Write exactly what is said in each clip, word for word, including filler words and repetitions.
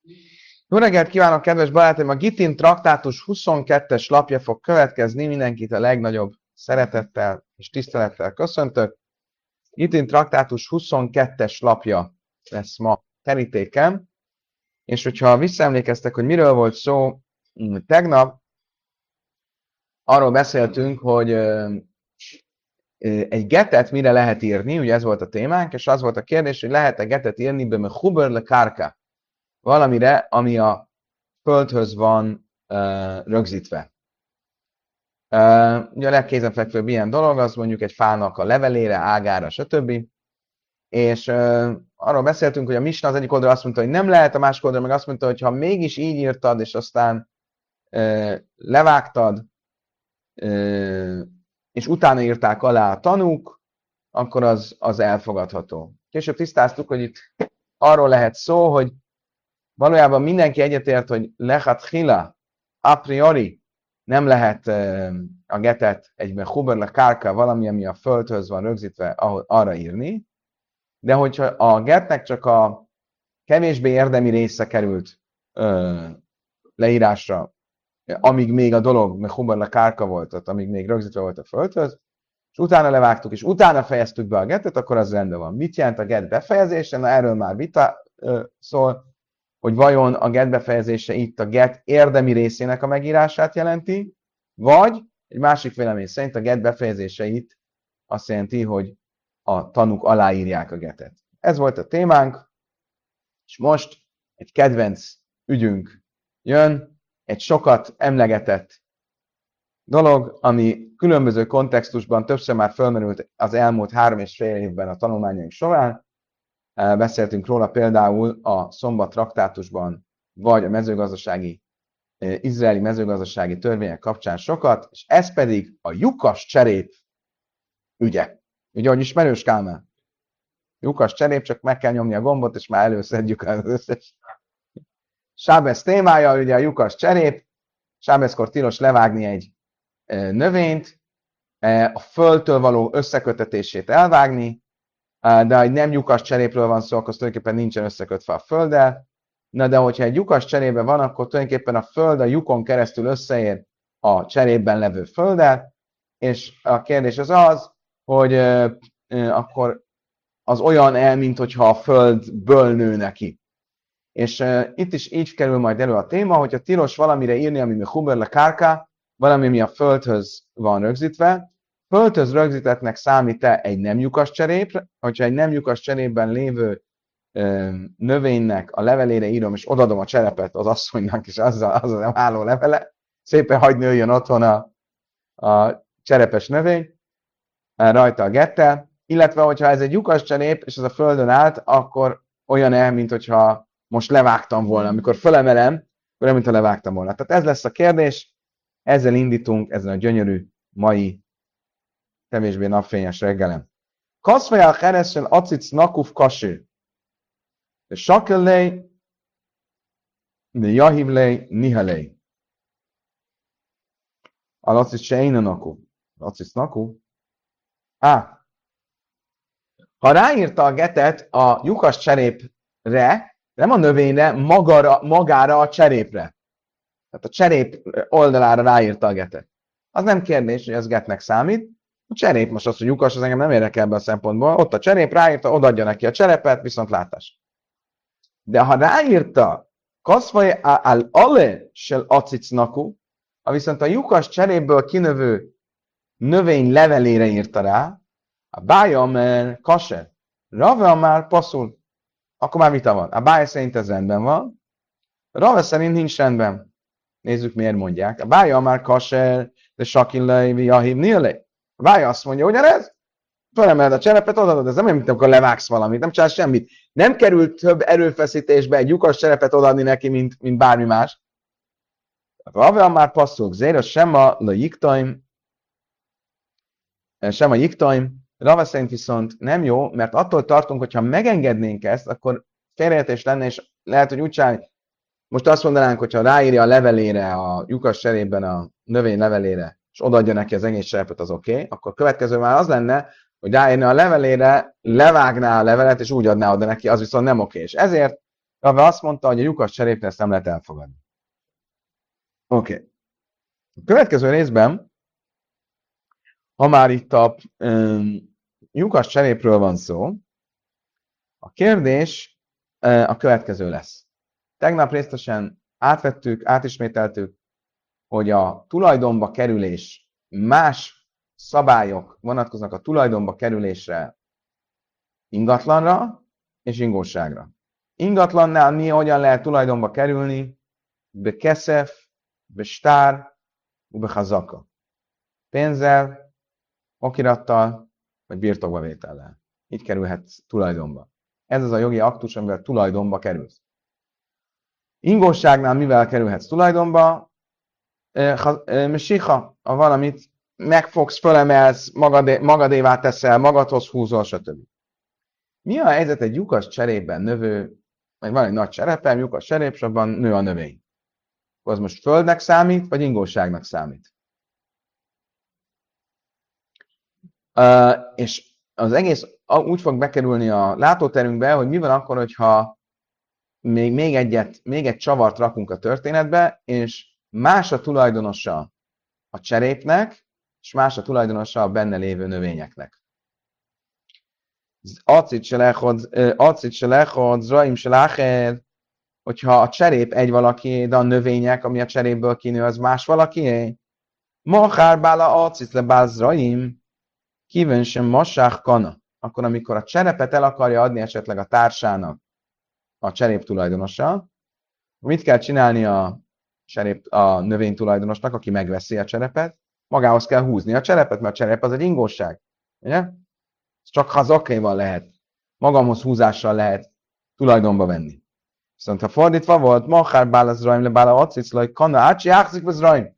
Jó reggelt kívánok, kedves barátaim! A Gitin traktátus huszonkettes lapja fog következni. Mindenkit a legnagyobb szeretettel és tisztelettel köszöntök. Gitin traktátus huszonkettes lapja lesz ma terítéken. És hogyha visszaemlékeztek, hogy miről volt szó tegnap, arról beszéltünk, hogy egy getet mire lehet írni, ugye ez volt a témánk, és az volt a kérdés, hogy lehet-e getet írni be huber le kárka, valamire, ami a földhöz van uh, rögzítve. Uh, ugye a legkézenfekvőbb ilyen dolog, az mondjuk egy fának a levelére, ágára, stb. És uh, arról beszéltünk, hogy a Misna az egyik oldalra azt mondta, hogy nem lehet, a másik oldalra meg azt mondta, hogy ha mégis így írtad, és aztán uh, levágtad, uh, és utána írták alá a tanúk, akkor az, az elfogadható. Később tisztáztuk, hogy itt arról lehet szó, hogy valójában mindenki egyetért, hogy lechatchila, a priori nem lehet uh, a getet egyben huber le kárka, valami, ami a földhöz van rögzítve, ahol, arra írni, de hogyha a getnek csak a kevésbé érdemi része került uh, leírásra, amíg még a dolog, mert huber le kárka volt, tehát amíg még rögzítve volt a földhöz, és utána levágtuk, és utána fejeztük be a getet, akkor az rendben van. Mit jelent a get befejezése? Na, erről már vita uh, szól, hogy vajon a get befejezése itt a get érdemi részének a megírását jelenti, vagy egy másik vélemény szerint a get befejezése itt azt jelenti, hogy a tanúk aláírják a getet. Ez volt a témánk, és most egy kedvenc ügyünk jön, egy sokat emlegetett dolog, ami különböző kontextusban többször már fölmerült az elmúlt három és fél évben a tanulmányaink során. Beszéltünk róla például a Szombat traktátusban, vagy a mezőgazdasági, izraeli mezőgazdasági törvények kapcsán sokat, és ez pedig a lyukas cserép ügye. Ugye, hogy ismerős Kálmán? Lyukas cserép, csak meg kell nyomni a gombot, és már előszedjük az összes. Sábesz témája, ugye a lyukas cserép, sábeszkor tilos levágni egy növényt, a földtől való összekötetését elvágni, de ha egy nem lyukas cserépről van szó, akkor tulajdonképpen nincsen összekötve a földdel. Na de hogyha egy lyukas cserében van, akkor tulajdonképpen a föld a lyukon keresztül összeér a cserépben levő földdel, és a kérdés az az, hogy euh, euh, akkor az olyan el, mint hogyha a földből nőne ki. És uh, itt is így kerül majd elő a téma, hogyha tilos valamire írni, ami huber le kárka, valami, ami a földhöz van rögzítve, földhöz rögzítettnek számít-e egy nem lyukas cserép, hogyha egy nem lyukas cserépben lévő ö, növénynek a levelére írom, és odadom a cserepet az asszonynak, és azzal, azzal nem álló levele, szépen hagy nőjön otthon a, a cserepes növény, rajta a gettel, illetve hogyha ez egy lyukas cserép, és ez a földön állt, akkor olyan el, mint hogyha most levágtam volna. Amikor fölemelem, akkor nem, mintha levágtam volna. Tehát ez lesz a kérdés, ezzel indítunk ezen a gyönyörű mai kevésbé napfényes reggelen. Kaszfajál keresztül acic nakuf kaső. De sakellej, de jahivlej, nihalej. Al acic se én a nakuf. Acic nakuf. Á. Ha ráírta a getet a lyukas cserépre, nem a növényre, magára, magára a cserépre. Tehát a cserép oldalára ráírta a getet. Az nem kérdés, hogy ez getnek számít. A cserép most az, hogy lyukas, az engem nem érdekel ebben a szempontból. Ott a cserép ráírta, odaadja neki a cserepet, viszont látás. De ha ráírta, kaszfaj al ale sel acicnaku, ha viszont a lyukas cserépből kinövő növény levelére írta rá, a bája már kase, Rave már passzul, akkor már vita van. A bája szerint ez rendben van, Rave szerint nincs rendben. Nézzük, miért mondják. A bája már kase, de sakillai, viahiv nilei. A bája azt mondja, ugyanez, fölemeled a cserepet, odaadod, ez nem olyan, mint amikor levágsz valamit, nem csinálsz semmit. Nem került több erőfeszítésbe egy lyukas cserepet odaadni neki, mint, mint bármi más. Rave már passzul, zéros sem a jiktaim, sem a jiktaim, Rave szerint viszont nem jó, mert attól tartunk, hogyha megengednénk ezt, akkor félreértés lenne, és lehet, hogy úgy csinálni. Most azt mondanánk, hogyha ráírja a levelére, a lyukas cserében a növény levelére, és odaadja neki az egész cserepet, az oké, okay, akkor következő már az lenne, hogy ráírna a levelére, levágná a levelet, és úgy adná oda neki, az viszont nem oké. Okay. És ezért Rave azt mondta, hogy a lyukas cserépnél ezt nem lehet elfogadni. Oké. Okay. A következő részben, ha már itt a um, lyukas cserépről van szó, a kérdés uh, a következő lesz. Tegnap részletesen átvettük, átismételtük, hogy a tulajdonba kerülés, más szabályok vonatkoznak a tulajdonba kerülésre ingatlanra és ingóságra. Ingatlannál mi hogyan lehet tulajdonba kerülni? Be keszef, be stár, be hazaka. Pénzzel, okirattal, vagy birtokba vétellel. Így kerülhetsz tulajdonba. Ez az a jogi aktus, amivel tulajdonba kerülsz. Ingóságnál mivel kerülhetsz tulajdonba? Siha, a valamit megfogsz, fölemelsz, magadé, magadévá teszel, magadhoz húzol, stb. Mi a helyzet egy lyukas cserépben növő, vagy van egy nagy cserepem, lyukas cserép, és abban nő a növény. Az most földnek számít, vagy ingóságnak számít? Uh, és az egész úgy fog bekerülni a látóterünkbe, hogy mi van akkor, hogyha még, még, egyet, még egy csavart rakunk a történetbe, és más a tulajdonosa a cserépnek, és más a tulajdonosa a benne lévő növényeknek. Acid se lechod, zraim se láched, hogyha a cserép egy valakié, de a növények, ami a cserépből kinő, az más valakié. Mahár bála acid le bál zraim, kíván sem massák kana. Akkor, amikor a cserepet el akarja adni esetleg a társának, a cserép tulajdonosa, mit kell csinálni a, cserép, a növény tulajdonosnak, aki megveszi a cserepet? Magához kell húzni a cserepet, mert a cserep az egy ingóság. Ugye? Csak hazakéval lehet, magamhoz húzással lehet tulajdonba venni. Viszont ha fordítva volt, mahár bála zraim le bála aciclaj, kana ácsi ákszik be zraim.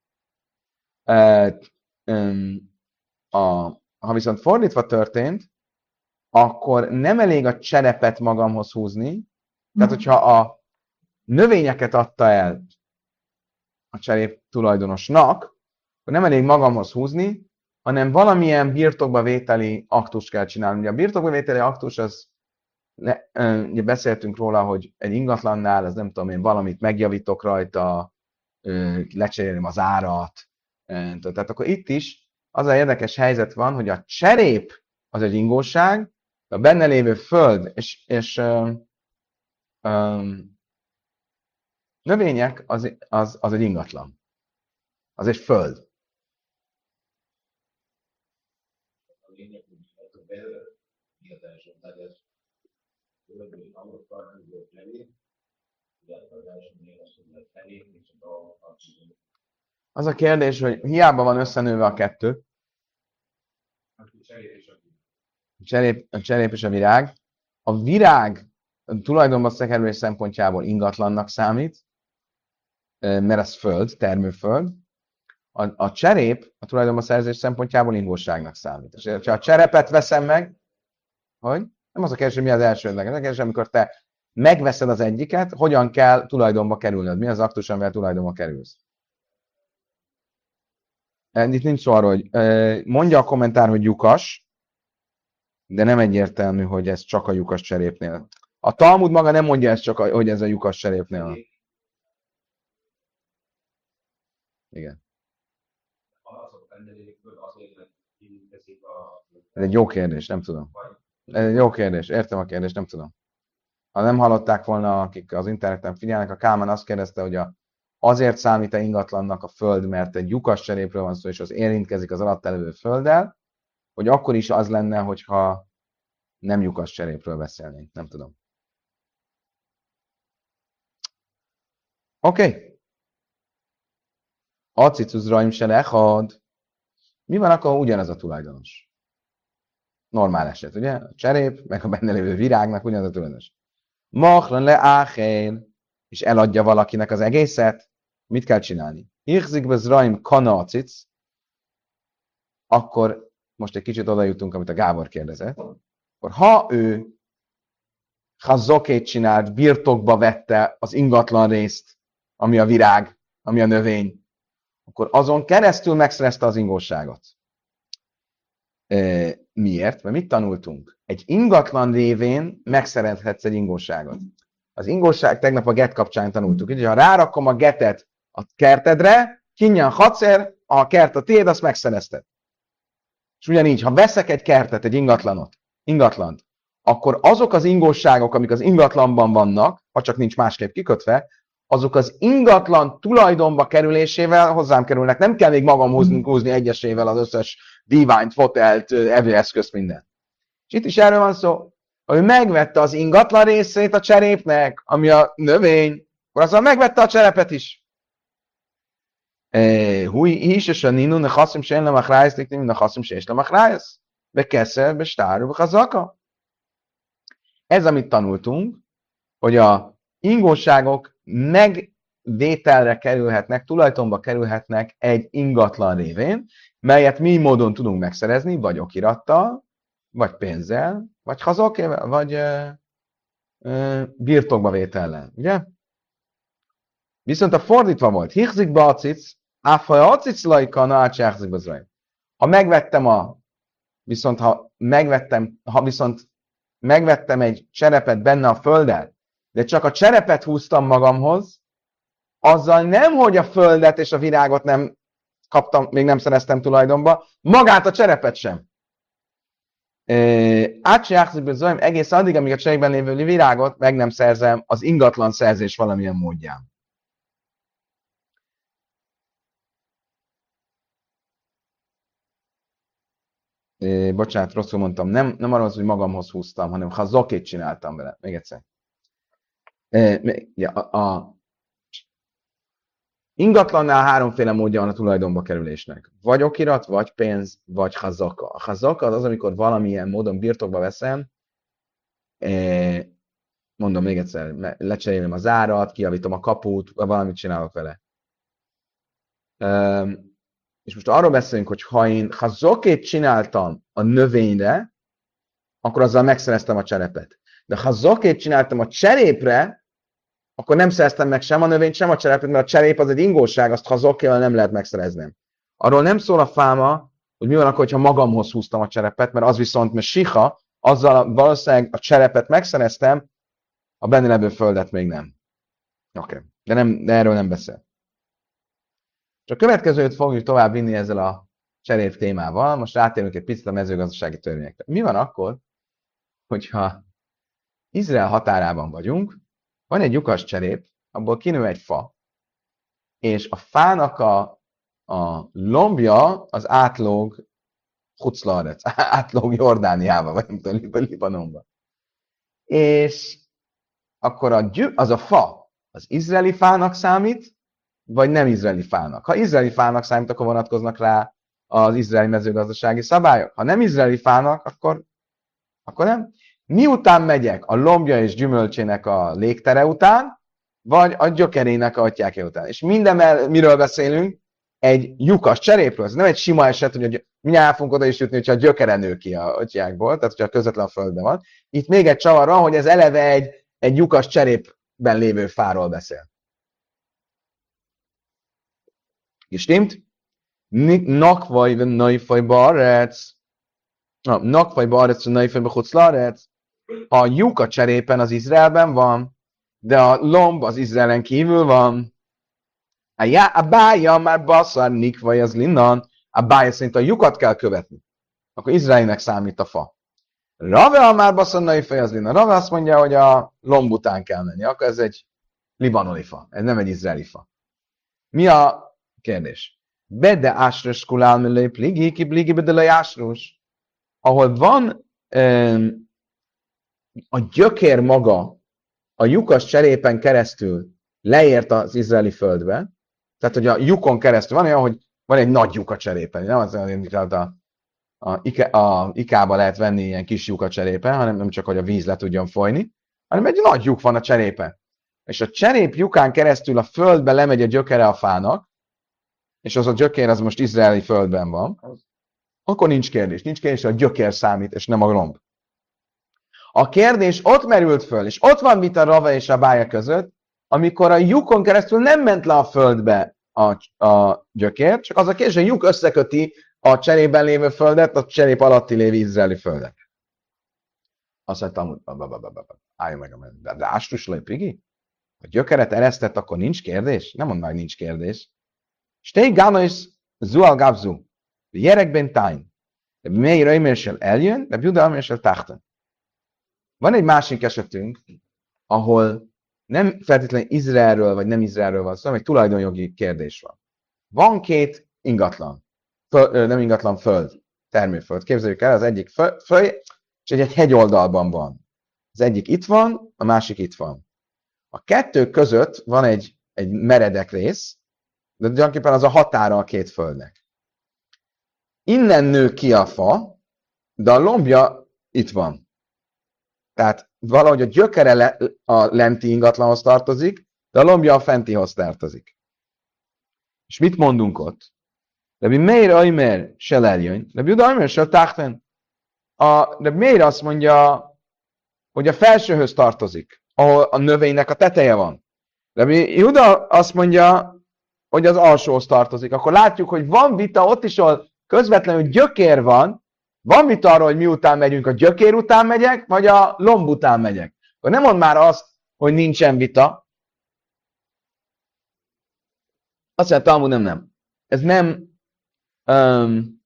Ha viszont fordítva történt, akkor nem elég a cserepet magamhoz húzni, tehát hogyha a növényeket adta el a cserép tulajdonosnak, akkor nem elég magamhoz húzni, hanem valamilyen birtokba vételi aktust kell csinálni. Ugye a birtokba vételi aktus, az, ne, ugye beszéltünk róla, hogy egy ingatlannál, az nem tudom én, valamit megjavítok rajta, lecserélem az árat. Tehát akkor itt is az a érdekes helyzet van, hogy a cserép az egy ingóság, a benne lévő föld és, és um, um, növények az, az, az egy ingatlan. Az egy föld. Az a kérdés, hogy hiába van összenőve a kettő, a cserép, a cserép és a virág. A virág a tulajdonban kerülés szempontjából ingatlannak számít, mert ez föld, termőföld. A, a cserép a tulajdonban szerzés szempontjából ingóságnak számít. És ha a cserepet veszem meg, hogy? Nem az a kérdés, hogy mi az elsődleges. Az a kérdés, amikor te megveszed az egyiket, hogyan kell tulajdonba kerülnöd? Mi az aktus, amivel tulajdonba kerülsz? Itt nincs szó arról, hogy mondja a kommentár, hogy lyukas, de nem egyértelmű, hogy ez csak a lyukas cserépnél. A Talmud maga nem mondja ezt csak, a, hogy ez a lyukas cserépnél. Igen. Ez egy jó kérdés, nem tudom. Ez egy jó kérdés, értem a kérdést, nem tudom. Ha nem hallották volna, akik az interneten figyelnek, a Kálmán azt kérdezte, hogy a, azért számít-e ingatlannak a föld, mert egy lyukas cserépről van szó, és az érintkezik az alatt elevő földdel, hogy akkor is az lenne, hogyha nem lyukas cserépről beszélnénk. Nem tudom. Oké. Okay. Acicus raim se lechad. Mi van akkor, ugyanaz a tulajdonos? Normál eset, ugye? A cserép, meg a benne lévő virágnak ugyanaz a tulajdonos. Machran le áhél, és eladja valakinek az egészet. Mit kell csinálni? Ichzik be zraim kana acic, akkor most egy kicsit oda jutunk, amit a Gábor kérdezett, akkor ha ő hazokét csinált, birtokba vette az ingatlan részt, ami a virág, ami a növény, akkor azon keresztül megszerezte az ingóságot. E, miért? Mert mit tanultunk? Egy ingatlan révén megszerezhetsz egy ingóságot. Az ingóság tegnap a get kapcsán tanultuk. Ugye, ha rárakom a getet a kertedre, kinyan hatszer, a kert a tiéd, azt megszerezted. És ugyanígy, ha veszek egy kertet, egy ingatlanot, ingatlant, akkor azok az ingóságok, amik az ingatlanban vannak, ha csak nincs másképp kikötve, azok az ingatlan tulajdonba kerülésével hozzám kerülnek. Nem kell még magam húzni, húzni egyesével az összes diványt, fotelt, evőeszközt, minden. És itt is erről van szó, hogy megvette az ingatlan részét a cserépnek, ami a növény, akkor azzal megvette a cserepet is. Húj is, és a ninu, ne haszim se én nem achrájsz, ne haszim se és nem achrájsz. Bekeszel, bestárul, bekazaka. Ez, amit tanultunk, hogy a ingóságok megvételre kerülhetnek, tulajdonba kerülhetnek egy ingatlan révén, melyet mi módon tudunk megszerezni, vagy okirattal, vagy pénzzel, vagy hazakével, vagy ö, ö, birtokba vétellel, ugye? Viszont a fordítva volt, hichzik be acic, áfaj acic lajka, na átsáhzik be zrajm. Ha megvettem a, viszont ha megvettem, ha viszont megvettem egy cserepet benne a földdel, de csak a cserepet húztam magamhoz, azzal nem, hogy a földet és a virágot nem kaptam, még nem szereztem tulajdonba, magát a cserepet sem. Átsáhzik egész addig, amíg a cserében lévő virágot meg nem szerzem az ingatlan szerzés valamilyen módján. É, bocsánat, rosszul mondtam. Nem, nem arról, hogy magamhoz húztam, hanem ha zokét csináltam vele. Még egyszer. É, ja, a, a ingatlannál háromféle módja van a tulajdonba kerülésnek. Vagy okirat, vagy pénz, vagy hazaka. A hazaka az az, amikor valamilyen módon birtokba veszem, é, mondom még egyszer, lecserélem az árat, kijavítom a kaput, vagy valamit csinálok vele. Um, És most arról beszélünk, hogy ha én hazokét csináltam a növényre, akkor azzal megszereztem a cserepet. De ha hazokét csináltam a cserépre, akkor nem szereztem meg sem a növényt, sem a cserepet, mert a cserép az egy ingóság, azt hazokével nem lehet megszereznem. Arról nem szól a fáma, hogy mi van akkor, ha magamhoz húztam a cserepet, mert az viszont, mert siha, azzal valószínűleg a cserepet megszereztem, a benne levő földet még nem. Oké, okay. de, nem, de erről nem beszél. És a következőt fogjuk tovább vinni ezzel a cserép témával. Most rátérünk egy picit a mezőgazdasági törvényekre. Mi van akkor, hogyha Izrael határában vagyunk, van egy lyukas cserép, abból kinő egy fa, és a fának a, a lombja az átlóg Huclarec, átlóg Jordániába, vagy nem tudom, Libanonba. És akkor a gyü- az a fa az izraeli fának számít, vagy nem izraeli fának. Ha izraeli fának számít, akkor vonatkoznak rá az izraeli mezőgazdasági szabályok. Ha nem izraeli fának, akkor, akkor nem. Miután megyek a lombja és gyümölcsének a légtere után, vagy a gyökerének a atyákja után. És minden, miről beszélünk, egy lyukas cserépről. Ez nem egy sima eset, hogy mindjárt fogunk oda is jutni, hogyha a gyökere nő ki a atyákból, tehát hogyha közvetlen a földben van. Itt még egy csavar van, hogy ez eleve egy, egy lyukas cserépben lévő fáról beszél. Gestimmt? Nakvaj ve najfaj barec. Nakvaj barec ve najfaj be chuclarec. A lyuk a cserépen az Izraelben van, de a lomb az Izraelen kívül van. A bája már baszar nikvaj az linnan. A bája szerint a lyukat kell követni. Akkor Izraelnek számít a fa. Rave már baszar najfaj az linnan. Rave azt mondja, hogy a lomb után kell menni. Akkor ez egy libanoni fa. Ez nem egy izraeli fa. Mi a kérdés? Bede ásrus kulál mellé pligi, ki pligi bedele ásrus. Ahol van um, a gyökér maga a lyukas cserépen keresztül leért az izraeli földbe, tehát hogy a lyukon keresztül van olyan, hogy van egy nagy lyuk a cserépen. Nem az olyan, hogy a, a, a ikába lehet venni ilyen kis lyuk a cserépen, hanem nem csak, hogy a víz le tudjon folyni, hanem egy nagy lyuk van a cserépen. És a cserép lyukán keresztül a földbe lemegy a gyökere a fának, és az a gyökér az most izraeli földben van, akkor nincs kérdés. Nincs kérdés, hogy a gyökér számít, és nem a lomb. A kérdés ott merült föl, és ott van vita Rava és a bája között, amikor a lyukon keresztül nem ment le a földbe a, a gyökér, csak az a kérdés, hogy a lyuk összeköti a cserében lévő földet, a cserép alatti lévő izraeli földet. Azt mondtam, Állj meg a menü. De, de ástruslaj pigi? A gyökeret eresztett, akkor nincs kérdés? Nem mondd már, nincs kérdés. Stej gánois zual gabzu. Jerekben tájn. De Meir Öjmérsel eljön, de Juda Öjmérsel táchten. Van egy másik esetünk, ahol nem feltétlenül Izraelről vagy nem Izraelről van szó, hanem egy tulajdonjogi kérdés van. Van két ingatlan, föl, nem ingatlan, föld, termőföld. Képzeljük el, az egyik föl, föl és egy, egy hegyoldalban van. Az egyik itt van, a másik itt van. A kettő között van egy, egy meredek rész, de gyakorlatilag az a határa a két földnek. Innen nő ki a fa, de a lombja itt van. Tehát valahogy a gyökere le, a lenti ingatlanhoz tartozik, de a lombja a fentihoz tartozik. És mit mondunk ott? Rabbi Meir Öjmér se eljön, Rabbi Juda Öjmér se táchten. A Rabbi Meir azt mondja, hogy a felsőhöz tartozik, ahol a növénynek a teteje van. Rabbi Juda azt mondja, hogy az alsóhoz tartozik. Akkor látjuk, hogy van vita ott is, ahol közvetlenül gyökér van, van vita arról, hogy miután megyünk, a gyökér után megyek, vagy a lomb után megyek. Akkor nem mond már azt, hogy nincsen vita. Azt mondja, Talmud nem, nem. Ez nem, um,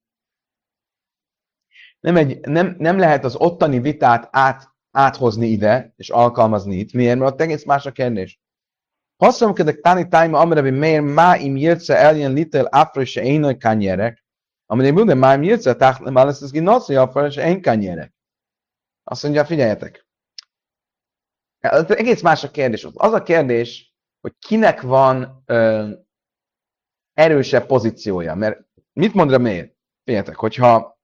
nem, egy, nem, nem lehet az ottani vitát át, áthozni ide, és alkalmazni itt. Miért? Mert ott egész más a kérdés. Hasszom kedek táni tájma, amire miért má im jöjtse eljön litel afra se énoj kányerek, amire bude má im jöjtse táhtle, már lesz ez ginoci afra se én kányerek. Azt mondja, figyeljetek. Egész más a kérdés. Az a kérdés, hogy kinek van ö, erősebb pozíciója. Mert mit mondra miért? Figyeljetek, hogyha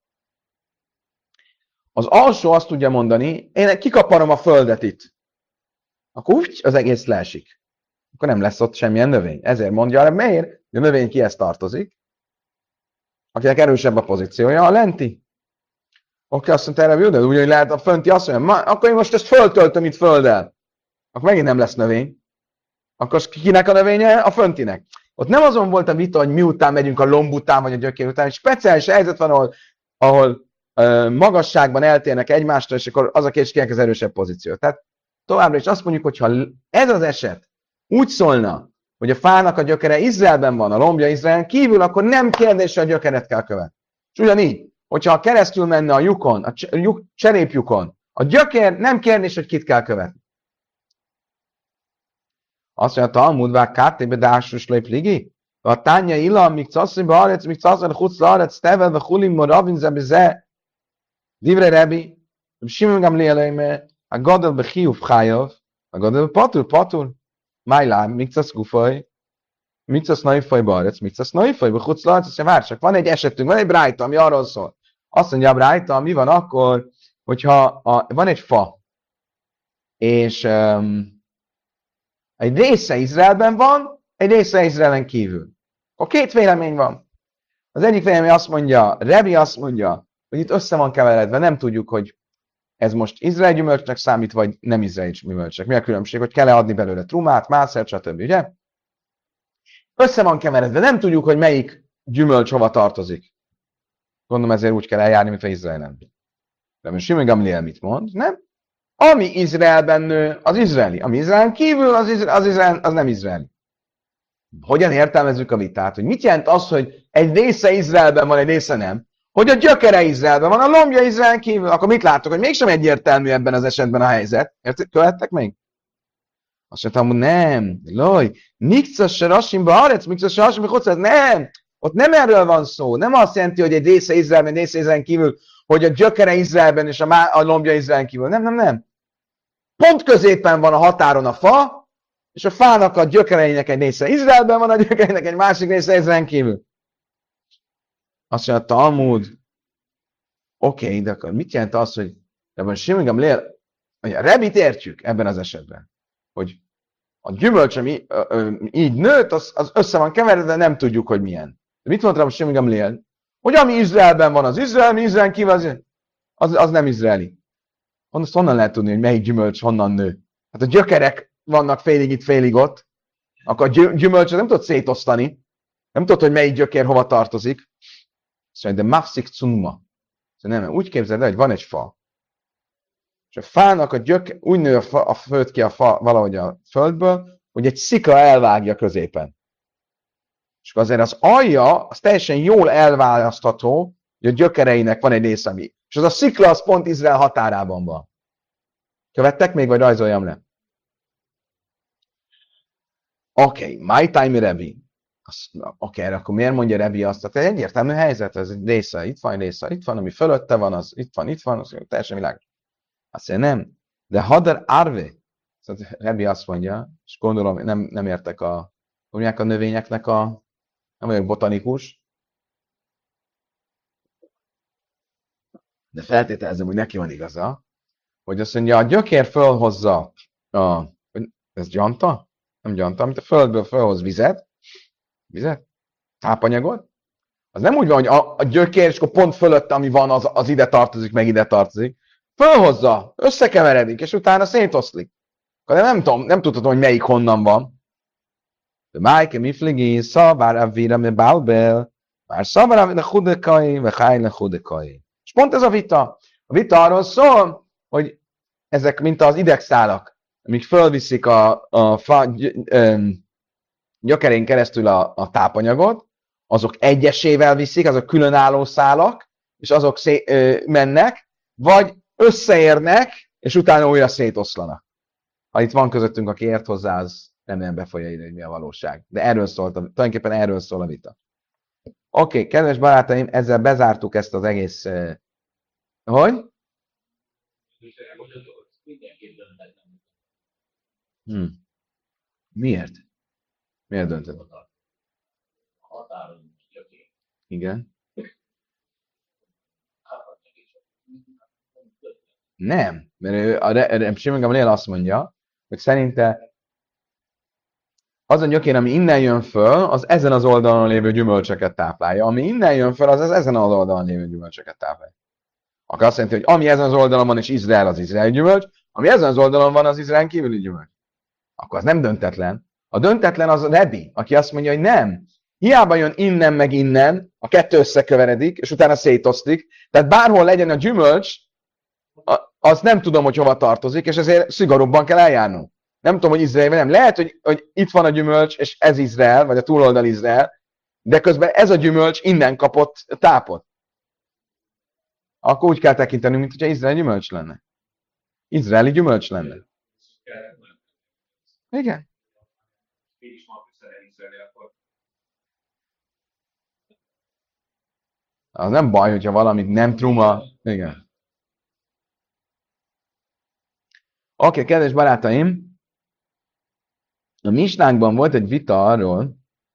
az alsó azt tudja mondani, én kikaparom a földet itt, akkor úgy az egész leesik. Akkor nem lesz ott semmilyen növény. Ezért mondja, hogy miért? A növény kihez tartozik? Akinek erősebb a pozíciója, a lenti. Oké, azt mondta erre, de úgy, lehet a fönti azt mondja, akkor én most ezt föltöltöm itt földdel. Akkor megint nem lesz növény. Akkor kinek a növénye? A föntinek. Ott nem azon volt a vita, hogy miután megyünk a lomb után, vagy a gyökér után. Egy speciális helyzet van, ahol, ahol ö, magasságban eltérnek egymástól, és akkor az a kérdés, kinek az erősebb pozíció. Tehát továbbra is azt mondjuk, hogy ha ez az eset úgy szólna, hogy a fának a gyökere Izraelben van, a lombja Izraelen kívül, akkor nem kérdés, hogy a gyökeret kell követni. És ugyanígy, hogyha keresztül menne a lyukon, a cseréplyukon, a gyökér nem kérdés, hogy kit kell követni. Azt mondja, Talmud, vár kártébe dásus lép ligi, a tánya illa, míg caszri be arec, míg caszri be chutz arec, tevel, ve chulim, moravin, ze beze, divre rebi, simim gam léleime, a gadol be chiuv chájov, a gadol be patur, patur, májlám, míg casz gufaj, míg casz naifaj barec, míg casz naifaj, be chutz arec, azt mondja, vár csak, van egy esetünk, van egy brájta, ami arról szól. Azt mondja a brájta, mi van akkor, hogyha a, van egy fa, és um, egy része Izraelben van, egy része Izraelen kívül. Akkor két vélemény van. Az egyik vélemény azt mondja, Rebi azt mondja, hogy itt össze van keveredve, nem tudjuk, hogy ez most Izrael gyümölcsnek számít, vagy nem Izrael gyümölcsnek. Mi a különbség, hogy kell-e adni belőle trumát, mászer, stb. Ugye? Össze van keveredve, nem tudjuk, hogy melyik gyümölcs hova tartozik. Gondolom ezért úgy kell eljárni, mint a Izraelen. De most Simon Gamliel mit mond? Nem. Ami Izraelben nő, az izraeli. Ami Izraelen kívül, az, Izrael, az, Izrael, az nem izraeli. Hogyan értelmezzük a vitát? Hogy mit jelent az, hogy egy része Izraelben van, egy része nem? Hogy a gyökere Izraelben van, a lombja Izraelen kívül. Akkor mit látok? Hogy mégsem egyértelmű ebben az esetben a helyzet. Érted? Követtek még? Azt mondtam, hogy nem. Loj, mikcas se rasimba arec, mikcas se rasimba hocad. Nem. Ott nem erről van szó. Nem azt jelenti, hogy egy része Izraelben, egy része Izraelen kívül, hogy a gyökere Izraelben és a, má- a lombja Izraelen kívül. Nem, nem, nem. Pont középen van a határon a fa, és a fának a gyökereinek egy része Izraelben van, a gyökereinek egy másik része Izraelen kívül. Azt mondja, Talmud, oké, okay, de akkor mit jelent az, hogy ebben Simon Gamliel, hogy a Rebit értjük ebben az esetben, hogy a gyümölcs, ami így nőtt, az, az össze van keveredve, nem tudjuk, hogy milyen. De mit mondta a Simon Gamliel? Hogy ami Izraelben van, az Izrael, ami Izraelen kívül, az, az, az nem izraeli. Azt honnan lehet tudni, hogy melyik gyümölcs honnan nő? Hát a gyökerek vannak félig itt, félig ott, akkor a gyümölcsöt nem tudod szétosztani, nem tudod, hogy melyik gyökér hova tartozik. Szóval, de mafszik cunma. Szóval nem, úgy képzeld el, hogy van egy fa, És a fának a gyök úgy nő a, fa, a föld ki a fa valahogy a földből, hogy egy szikla elvágja középen. És azért az alja, az teljesen jól elválasztható, hogy a gyökereinek van egy része, ami. És az a szikla, az pont Izrael határában van. Követtek még, vagy rajzoljam le? Oké, okay, my time Rebi. Oké, okay, akkor miért mondja Rebi azt? Tehát egy egyértelmű helyzet, ez egy része, itt van, része, itt van, ami fölötte van, az itt van, itt van, az teljesen világos. Azt mondja, nem. De hadar arve. Szóval Rebi azt mondja, és gondolom, nem, nem értek a, mondják a növényeknek a, nem vagyok botanikus, de feltételezem, hogy neki van igaza, hogy azt mondja, a gyökér fölhozza a, ez gyanta? Nem gyanta, amit a földből fölhoz vizet, vizet, tápanyagot, az nem úgy van, hogy a, a gyökér, és akkor pont fölött, ami van, az, az ide tartozik, meg ide tartozik. Fölhozza, összekeveredik, és utána szétoszlik. De nem tudom, nem tudhatom, hogy melyik honnan van. De Májke mifligi, szabár a vira me balbel, már szabár a vira hudekai, vagy hájle hudekai. És pont ez a vita. A vita arról szól, hogy ezek mint az idegszálak, amik fölviszik a, a fa, gyökerén keresztül a, a tápanyagot, azok egyesével viszik, azok különálló szálak, és azok szé- ö, mennek, vagy összeérnek, és utána újra szétoszlanak. Ha itt van közöttünk, aki ért hozzá, az remélem befolyja ide, hogy mi a valóság. De erről szólt, tulajdonképpen erről szól a vita. Oké, okay, kedves barátaim, ezzel bezártuk ezt az egész... Uh, hogy? Hmm. Miért? Miért döntött? Igen. Nem, mert ő, a, a Simon Gamaliel azt mondja, hogy szerinte az a gyökér, ami innen jön föl, az ezen az oldalon lévő gyümölcsöket táplálja. Ami innen jön föl, az, az ezen az oldalon lévő gyümölcsöket táplálja. Akkor azt jelenti, hogy ami ezen az oldalon van, és Izrael az izraeli gyümölcs, ami ezen az oldalon van, az Izrael kívüli gyümölcs. Akkor az nem döntetlen. A döntetlen az a Rebi, aki azt mondja, hogy nem. Hiába jön innen meg innen, a kettő összeköveredik, és utána szétosztik. Tehát bárhol legyen a gyümölcs, azt nem tudom, hogy hova tartozik, és ezért szigorúbban kell eljárnunk. Nem tudom, hogy Izrael, nem. Lehet, hogy, hogy itt van a gyümölcs, és ez Izrael, vagy a túloldal Izrael, de közben ez a gyümölcs innen kapott tápot. Akkor úgy kell tekintenünk, mint hogyha Izrael gyümölcs lenne. Izraeli gyümölcs lenne. Igen. Az nem baj, hogyha valamit nem truma. Igen. Oké, okay, kedves barátaim, a misnánkban volt egy vita arról,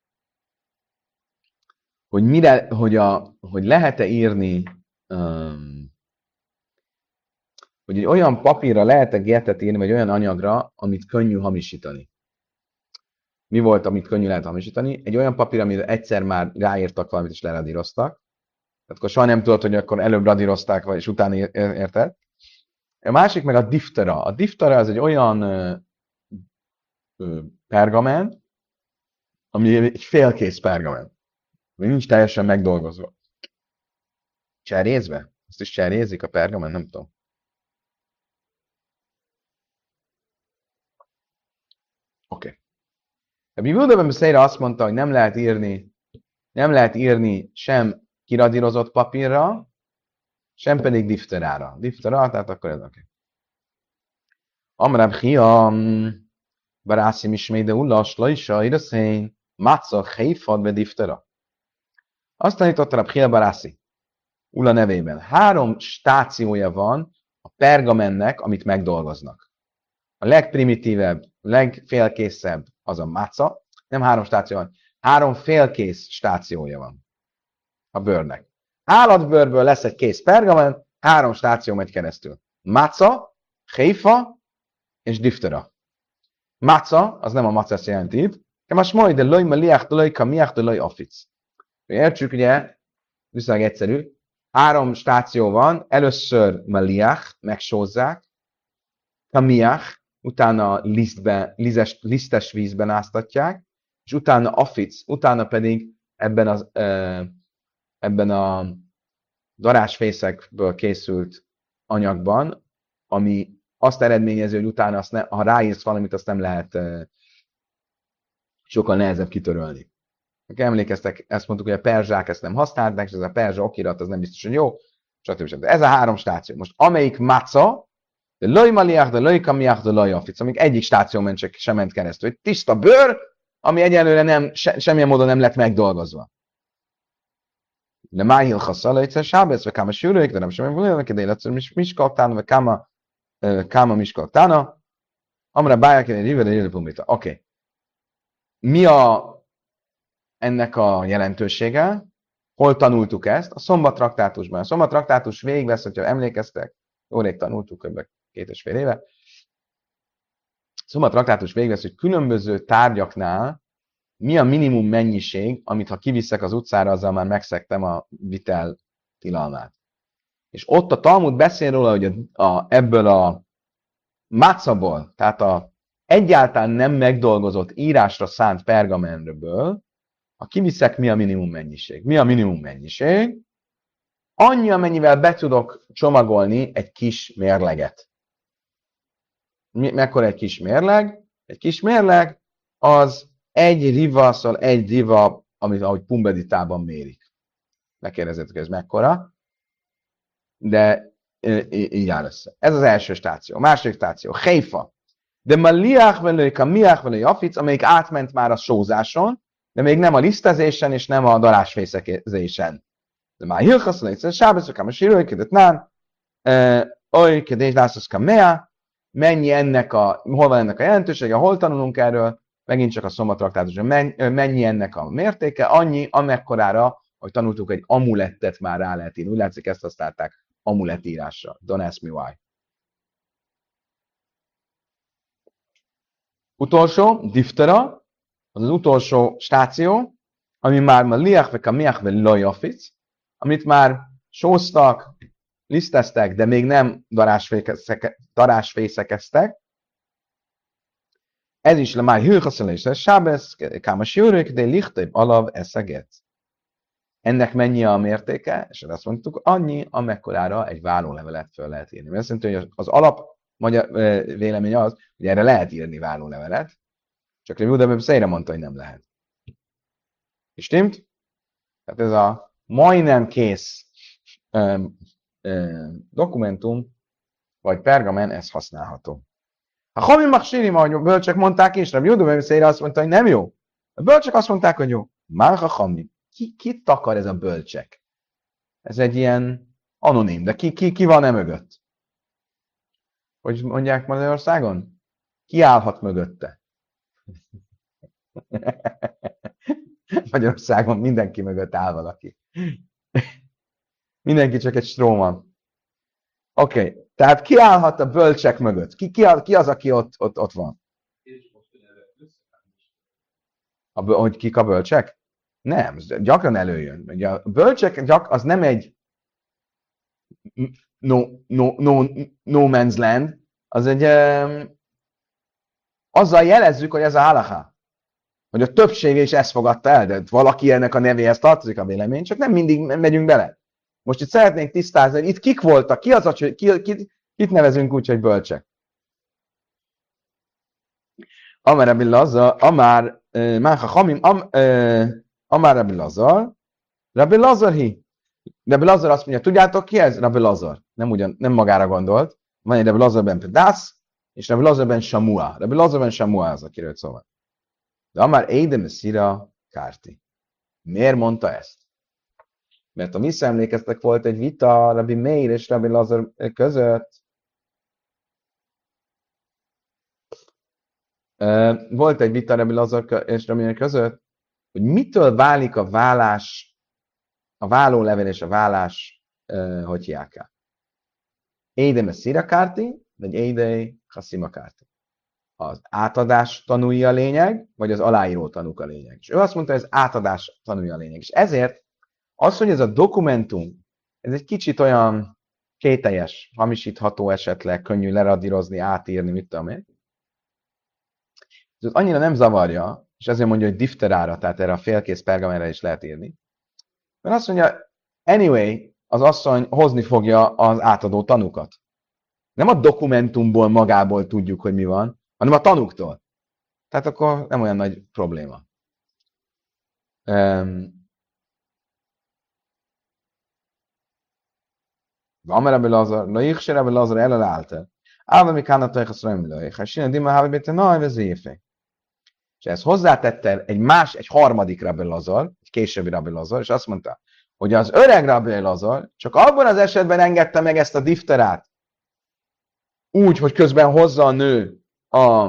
hogy, mire, hogy, a, hogy lehet-e írni, um, hogy egy olyan papírra lehet-e getet írni, vagy olyan anyagra, amit könnyű hamisítani. Mi volt, amit könnyű lehet hamisítani? Egy olyan papír, amire egyszer már ráírtak valamit, és leradíroztak. Tehát akkor soha nem tudod, hogy akkor előbb radírozták, vagy és utána érted. A másik meg a diftera. A diftera az egy olyan ö, ö, pergament, ami egy félkész pergament. Ami nincs teljesen megdolgozva. Cserézve? Azt is cserézik a pergament? Nem tudom. Oké. Okay. A Biblia Beszélyre azt mondta, hogy nem lehet írni, nem lehet írni sem kiradírozott papírra, sem pedig difterára. Diftera, tehát akkor ez oké. Okay. Amrab Hiam, Barászi Misméde Ullas, Laisa, Iraszén, Matza, Heifad, ve diftera. Azt tanította Rab Hia Barászi, Ulla nevében. Három stációja van a pergamennek, amit megdolgoznak. A legprimitívebb, legfélkészebb az a máca. Nem három stáció van, három félkész stációja van a bőrnek. Állatbőrből lesz egy kész pergamen, három stáció megy keresztül. Máca, héfa és diftera. Máca, az nem a macesz jelenti itt, most majd de loj meliach, de loj kamiach, de loj afic. Értsük, ugye, viszonylag egyszerű. Három stáció van, először meliach, megsózzák, kamiach, utána lisztbe, lizes, lisztes vízben áztatják, és utána afic, utána pedig ebben, az, e, ebben a darásfészekből készült anyagban ami azt eredményező, hogy utána azt ne, ha ráírsz valamit, azt nem lehet uh, sokkal nehezebb kitörölni. Emlékeztek, ezt mondtuk, hogy a perzsák ezt nem használták, és ez a perzsa okirat, az nem biztos, hogy jó, stb. stb. Ez a három stáció. Most amelyik maca, de loj maliach, de loj kamiach, de loj afic, amíg egyik stáció ment csak sem ment keresztül. Egy tiszta bőr, ami egyelőre nem, se, semmilyen módon nem lett megdolgozva. De máhil haszala egyszer sábesz, vagy káma sűrőik, de nem sem mondjuk, de illetve miskaktána, vagy káma, káma miskaktána, amire báják egy rivere, egy pumita. Oké. Mi a ennek a jelentősége? Hol tanultuk ezt? A szombattraktátusban. A szombattraktátus végigvesz, hogyha emlékeztek, jó rég tanultuk, kb. két és fél éve. A szombattraktátus végigvesz, hogy különböző tárgyaknál mi a minimum mennyiség, amit ha kiviszek az utcára, azzal már megszegtem a vitel tilalmát. És ott a Talmud beszél róla, hogy a, a, ebből a mácaból, tehát a egyáltalán nem megdolgozott írásra szánt pergamenből, ha kiviszek, mi a minimum mennyiség? Mi a minimum mennyiség? Annyi, amennyivel be tudok csomagolni egy kis mérleget. Mi, mekkora egy kis mérleg? Egy kis mérleg az egy riva, szóval egy riva, amit ahogy pumbeditában mérik. Megkérdezzétek, ez mekkora? De így áll össze. Ez az első stáció. A második stáció, Heifa. De maliach velői, kamiach velői afic, amelyik átment már a sózáson, de még nem a lisztezésen, és nem a darásfészezésen. De már hilchaszol, egyszer sábesz, akár a sírői, kedett nán, oly, kedés lászos kamea, mennyi ennek a, hol van ennek a jelentősége, hol tanulunk erről, megint csak a szombattraktátusban, mennyi ennek a mértéke, annyi, amekkorára, hogy tanultuk, egy amulettet már rá lehet írni. Úgy látszik, ezt használták amulettírásra. Don't ask me why. Utolsó, diftera, az az utolsó stáció, ami már ma liach ve kamiach ve lojafic, amit már sóztak, liszteztek, de még nem darásfészekeztek. Ez is le már hőhaszonlás, sábesz, kámas jörők, de lichtebb alav eszeget. Ennek mennyi a mértéke? És azt mondtuk, annyi, amekkorára egy vállólevelet föl lehet írni. Mert azt mondta, hogy az alap magyar vélemény az, hogy erre lehet írni vállólevelet, csak Rabbi Yehuda ben Beseira mondta, hogy nem lehet. És stimmt? Tehát ez a majdnem kész ö, ö, dokumentum, vagy pergamen, ez használható. A Hamim Maksiri, ahogy a bölcsek mondták is, Rabbi Yehuda ben Beseira azt mondta, hogy nem jó. A bölcsek azt mondták, hogy jó. Már a Hamim. Ki, kit takar ez a bölcsek? Ez egy ilyen anonim, de ki, ki, ki van e mögött? Hogy mondják Magyarországon? Ki állhat mögötte? Magyarországon mindenki mögött áll valaki. Mindenki csak egy stróman. Oké, okay. Tehát ki állhat a bölcsek mögött? Ki, ki, ki az, aki ott, ott, ott van? A, hogy kik a bölcsek? Nem, gyakran előjön. Ugye a bölcsek gyak, az nem egy no, no, no, no man's land, az egy um, azzal jelezzük, hogy ez a halacha. Hogy a többsége is ezt fogadta el, de valaki ennek a nevéhez tartozik a vélemény, csak nem mindig megyünk bele. Most itt szeretnénk tisztázni, hogy itt kik voltak, ki az, hogy ki, ki, kit nevezünk úgy, hogy bölcsek. Amár Rabbi Lazar, Amár Máha Hamim, Amár Rabbi Lazar, Rabbi Lazar hi. Rabbi Lazar azt mondja, tudjátok ki ez? Rabbi Lazar. Nem, ugyan, nem magára gondolt. Van egy Rabbi Lazar ben Pedász, és Rabbi Lazar ben Samua. Rabbi Lazar ben Samua az, akiről szó van. De Amár Eide Messira Kárti. Miért mondta ezt? Mert ha visszaemlékeztek, volt egy vita Rabbi Meir és Rabbi Lazar között. Volt egy vita Rabbi Lazar és Rabbi Meir között, hogy mitől válik a vállás, a vállólevél és a vállás, hogy hívják el? Eide Messira Kárti, vagy Eide Chassima Kárti. Az átadás tanulja a lényeg, vagy az aláíró tanúk a lényeg. És ő azt mondta, hogy az átadás tanulja a lényeg. És ezért az, hogy ez a dokumentum, ez egy kicsit olyan kételjes, hamisítható esetleg, könnyű leradírozni, átírni, mit tudom én. Ez annyira nem zavarja, és ezért mondja, hogy difterára, tehát erre a félkész pergamenre is lehet írni. Mert azt mondja, anyway, az asszony hozni fogja az átadó tanúkat. Nem a dokumentumból magából tudjuk, hogy mi van, hanem a tanúktól. Tehát akkor nem olyan nagy probléma. Um, Van Rabbi Lazar, na ich se Rabbi Lazar ellenállta. Ával mi kánat tajhasz rajmilői. Ha sinna dima hávi béte nagy vezéfé. És ezt hozzátette egy más, egy harmadik Rabbi Lazar, egy későbbi Rabbi Lazar, és azt mondta, hogy az öreg Rabbi Lazar csak abban az esetben engedte meg ezt a difterát, úgy, hogy közben hozza a nő a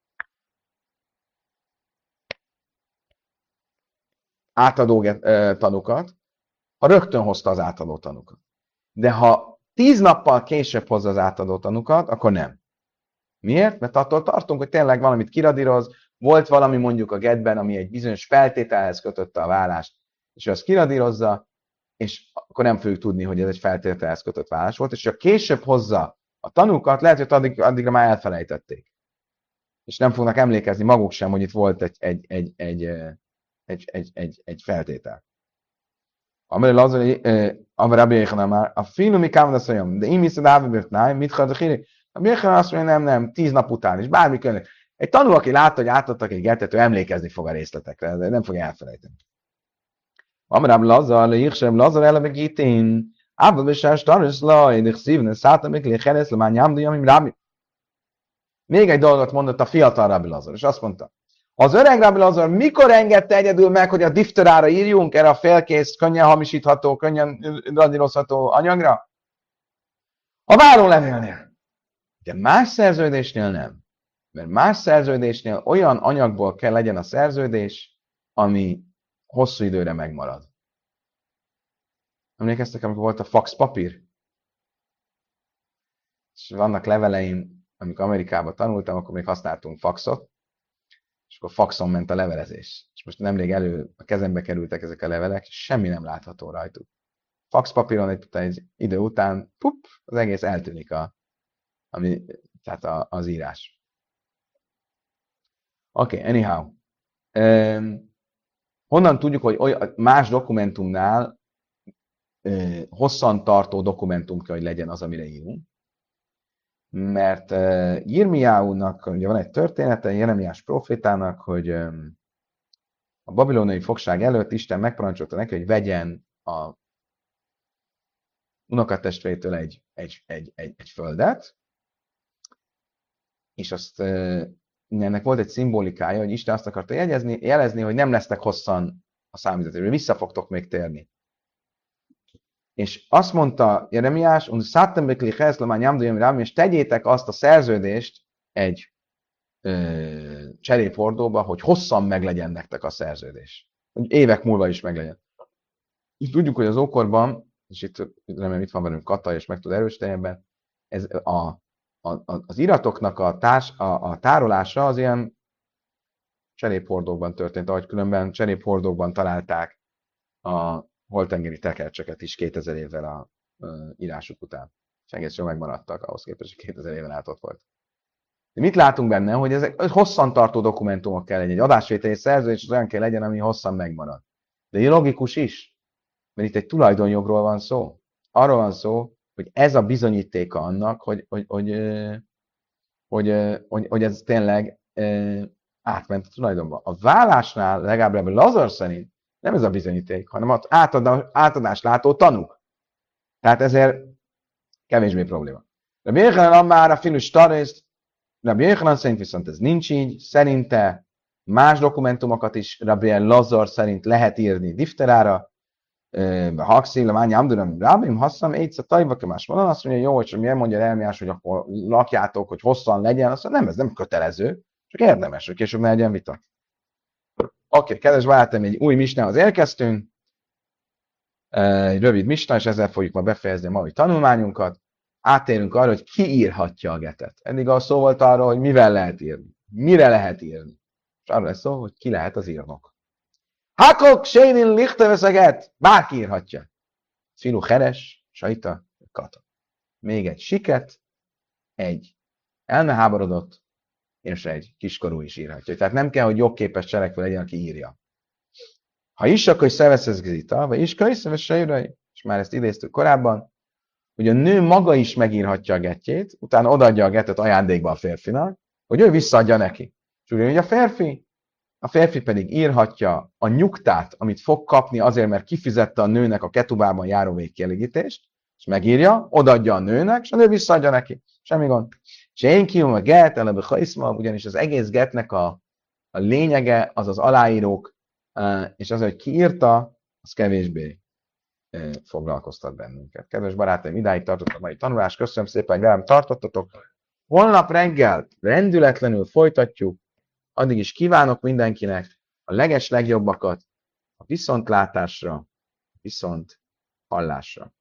átadó tanukat, ha rögtön hozta az átadó tanukat. De ha tíz nappal később hozza az átadó tanukat, akkor nem. Miért? Mert attól tartunk, hogy tényleg valamit kiradíroz, volt valami mondjuk a getben, ami egy bizonyos feltételhez kötötte a vállást, és ő azt kiradírozza, és akkor nem fogjuk tudni, hogy ez egy feltételhez kötött vállás volt, és ha később hozza a tanúkat, lehet, hogy addig, addigra már elfelejtették. És nem fognak emlékezni maguk sem, hogy itt volt egy, egy, egy, egy, egy, egy, egy, egy feltétel. Amire az, hogy Rabbi Yechana már a fiú mi kámda szóljam, de én hiszed Ávi náj, mit kell a híri? Rabbi Yechana azt mondja, nem, nem, tíz nap után is, bármi kell. Egy tanú, aki látta, hogy átadtak egy getet, ő emlékezni fog a részletekre, de nem fogja elfelejteni. Amrám Lazar, le Ichsem Lazar eleve gitén, Ába besás taris laj, de szívne szálltam, mikor leheres, le már nyámdujam, im Rabbi. Még egy dolgot mondott a fiatal Rabbi Lazar, és azt mondta, az öreg Rabbi Lazar mikor engedte egyedül meg, hogy a difterára írjunk erre a félkész, könnyen hamisítható, könnyen radírozható anyagra? A várólevélnél. De más szerződésnél nem. Mert más szerződésnél olyan anyagból kell legyen a szerződés, ami hosszú időre megmarad. Emlékeztek, amikor volt a fax papír? És vannak leveleim, amikor Amerikában tanultam, akkor még használtunk faxot, és akkor faxon ment a levelezés. És most nemrég elő a kezembe kerültek ezek a levelek, és semmi nem látható rajtuk. Faxpapíron egy, egy idő után, pup, az egész eltűnik a, ami, tehát a, az írás. Oké, okay, anyhow. Um, honnan tudjuk, hogy olyan, más dokumentumnál uh, hosszan tartó dokumentum kell, hogy legyen az, amire írunk? Mert uh, Jirmiáúnak ugye van egy története, Jeremiás profétának, hogy um, a babilonai fogság előtt Isten megparancsolta neki, hogy vegyen a unokatestvétől egy, egy, egy, egy, egy földet, és azt uh, ennek volt egy szimbolikája, hogy Isten azt akarta jelezni, jelezni, hogy nem lesznek hosszan a számüzetésről, vissza fogtok még térni. És azt mondta Jeremiás, és tegyétek azt a szerződést egy ö, cserépordóba, hogy hosszan meglegyen nektek a szerződés. Hogy évek múlva is meglegyen. És tudjuk, hogy az ókorban, és itt remélem itt van velünk Kata, és meg tud erősíteni ebben, ez a, a, az iratoknak a, társ, a, a tárolása az ilyen cserépordókban történt, ahogy különben cserépordókban találták a holtengeri tekercseket is kétezer évvel a uh, írásuk után. És egész jól megmaradtak, ahhoz képest, hogy kétezer éven át ott volt. De mit látunk benne, hogy ezek hosszan tartó dokumentumok kell legyen, egy adásvételi szerződés az olyan kell legyen, ami hosszan megmarad. De logikus is, mert itt egy tulajdonjogról van szó. Arról van szó, hogy ez a bizonyítéka annak, hogy, hogy, hogy, hogy, hogy, hogy, hogy ez tényleg átment a tulajdonba. A vállásnál, legalább Lazar szerint, nem ez a bizonyíték, hanem az átadás, átadás látó tanúk. Tehát ezért kevésbé probléma. Rabbi Yechanan már a finus starészt, Rabbi Yechanan szerint viszont ez nincs így, szerinte más dokumentumokat is Rabbi Lazar szerint lehet írni difterára, Hakszil, a Mányi Amduram, Rábim, Hasszam, Éjtsza, Tajva, más mondani, azt mondja, jó, hogy miért mondja Elmiás, hogy akkor lakjátok, hogy hosszan legyen, azt mondja, nem, ez nem kötelező, csak érdemes, hogy később ne legyen vita. Oké, okay, kedves barátaim, egy új misnához érkeztünk, egy rövid misna, és ezzel fogjuk ma befejezni a mai tanulmányunkat. Átérünk arra, hogy ki írhatja a getet. Eddig a szó volt arról, hogy mivel lehet írni, mire lehet írni. És arra lesz szó, hogy ki lehet az írnok. Hakok, Sénin, Lichtevezeget, bárki írhatja. Filu Heres, Sajta, Kata. Még egy siket, egy elmeháborodott, és egy kiskorú is írhatja. Tehát nem kell, hogy jogképes cselekvő legyen, aki írja. Ha is, akkor szeveszezgizita, vagy is könyvszöves sejrői, és már ezt idéztük korábban, hogy a nő maga is megírhatja a gettjét, utána odaadja a gettet ajándékba a férfinak, hogy ő visszaadja neki. És ugyanígy a férfi, a férfi pedig írhatja a nyugtát, amit fog kapni azért, mert kifizette a nőnek a ketubában járó végkielégítést, és megírja, odaadja a nőnek, és a nő visszaadja neki. Semmi gond. És én kiúm a get, elebe haiszma, ugyanis az egész getnek a, a lényege az az aláírók, és az, hogy ki írta, az kevésbé foglalkoztat bennünket. Kedves barátaim, idáig tartott a mai tanulás. Köszönöm szépen, hogy velem tartottatok. Holnap reggel rendületlenül folytatjuk. Addig is kívánok mindenkinek a leges legjobbakat, a viszontlátásra, viszont hallásra.